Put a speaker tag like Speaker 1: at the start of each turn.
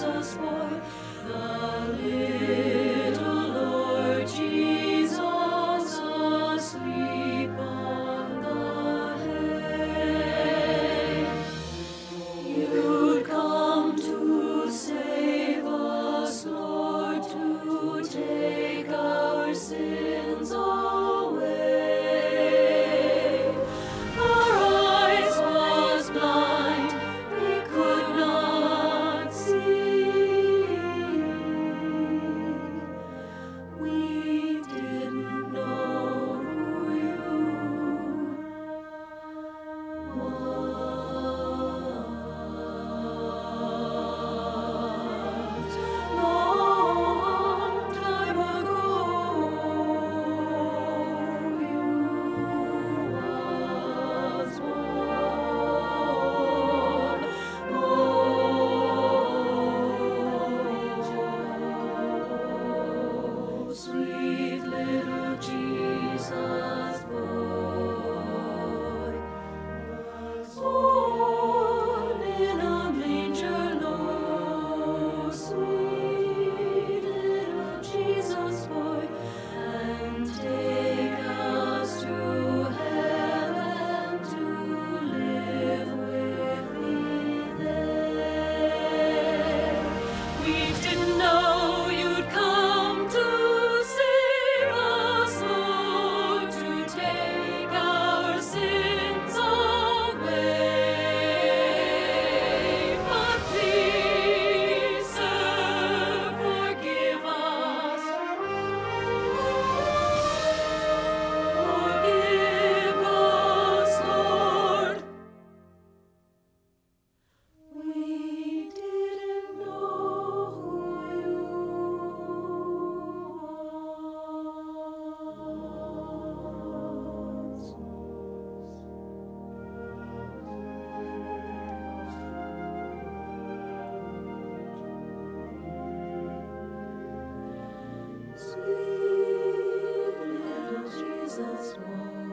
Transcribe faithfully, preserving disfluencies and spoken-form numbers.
Speaker 1: Jesus boy, the little Lord Jesus asleep on the hay. You'd come to save us, Lord, to take our sins away. Our eyes was blind, we could not see. We didn't know who you was. Long time ago you was born. Oh, sweet little Jesus boy, born in a manger low. Sweet little Jesus boy, and take us to heaven to live with thee there. We didn't know you'd come to save us, Lord, to take our sins away. But please, sir, forgive us. Forgive us, Lord. We didn't know who you was. Sweet little Jesus boy.